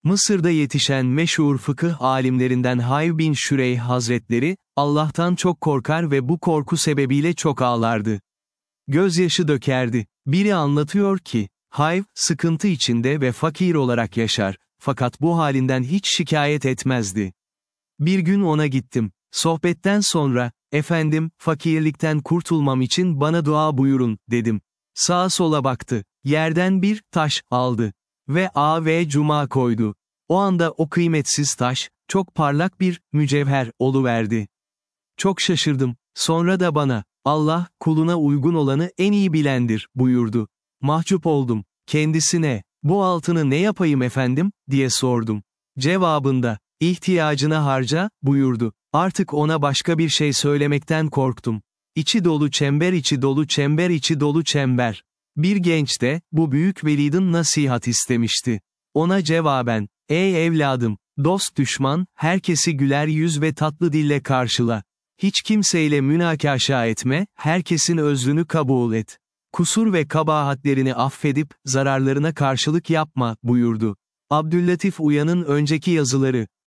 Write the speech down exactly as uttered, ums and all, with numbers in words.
Mısır'da yetişen meşhur fıkıh alimlerinden Hayv bin Şüreyh Hazretleri, Allah'tan çok korkar ve bu korku sebebiyle çok ağlardı. Gözyaşı dökerdi. Biri anlatıyor ki, Hayv, sıkıntı içinde ve fakir olarak yaşar, fakat bu halinden hiç şikayet etmezdi. Bir gün ona gittim. Sohbetten sonra, efendim, fakirlikten kurtulmam için bana dua buyurun, dedim. Sağa sola baktı. Yerden bir taş aldı. Ve A ve cuma koydu. O anda o kıymetsiz taş, çok parlak bir mücevher oluverdi. Çok şaşırdım. Sonra da bana, Allah, kuluna uygun olanı en iyi bilendir, buyurdu. Mahcup oldum. Kendisine, bu altını ne yapayım efendim, diye sordum. Cevabında, ihtiyacına harca, buyurdu. Artık ona başka bir şey söylemekten korktum. İçi dolu çember içi dolu çember içi dolu çember. Bir genç de, bu büyük velidin nasihat istemişti. Ona cevaben, ey evladım, dost düşman, herkesi güler yüz ve tatlı dille karşıla. Hiç kimseyle münakaşa etme, herkesin özrünü kabul et. Kusur ve kabahatlerini affedip, zararlarına karşılık yapma, buyurdu. Abdüllatif Uyan'ın önceki yazıları.